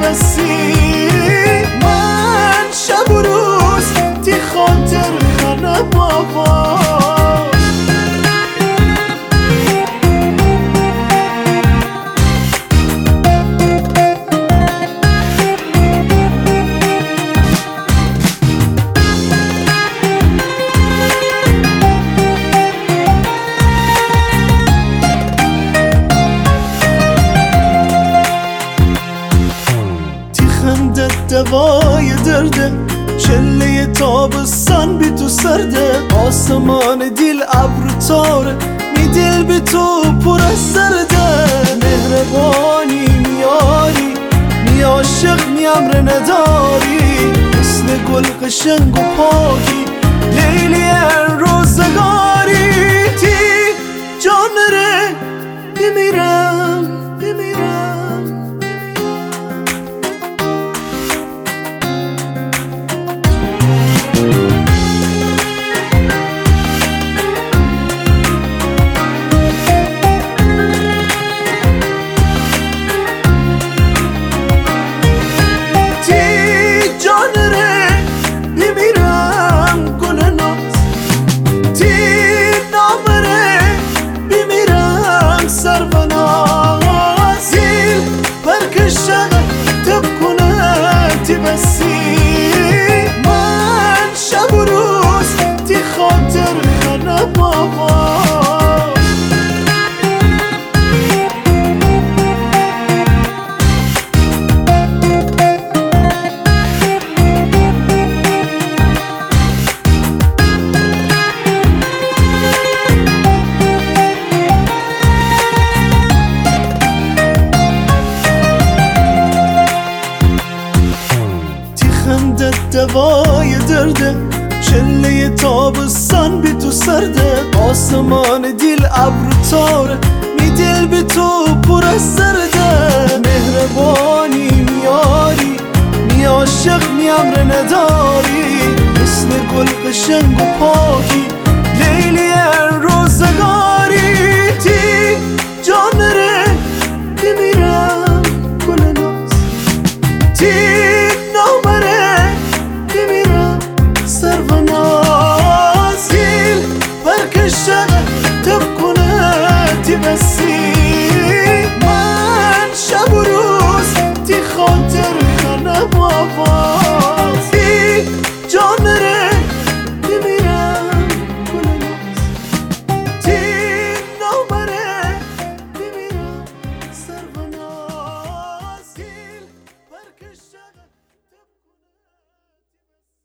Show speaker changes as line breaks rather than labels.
بسی من شب و روز تی خاطر خانه بابا دوای درده چله تابستان بی تو سرده آسمان دیل ابرو تاره می دل بی تو پر از سرده مهربانی میاری می عاشق می امر نداری مثل گل قشنگ و پاکی لیلی روزگاری تی جان ره بمیرم بسی من شب و روز تی خاطر خانه بابا دوای درده چله تابستان بی تو سرده آسمان دیل ابرو تاره می دل بی تو پر از سرده مهربانی میاری می عاشق می امر نداری مثل گل قشنگ و پاکی لیلی روزگاری تی جان ره بمیرم گل ناز تی نامره بسی من شب و روز تی خاطر خانه بابا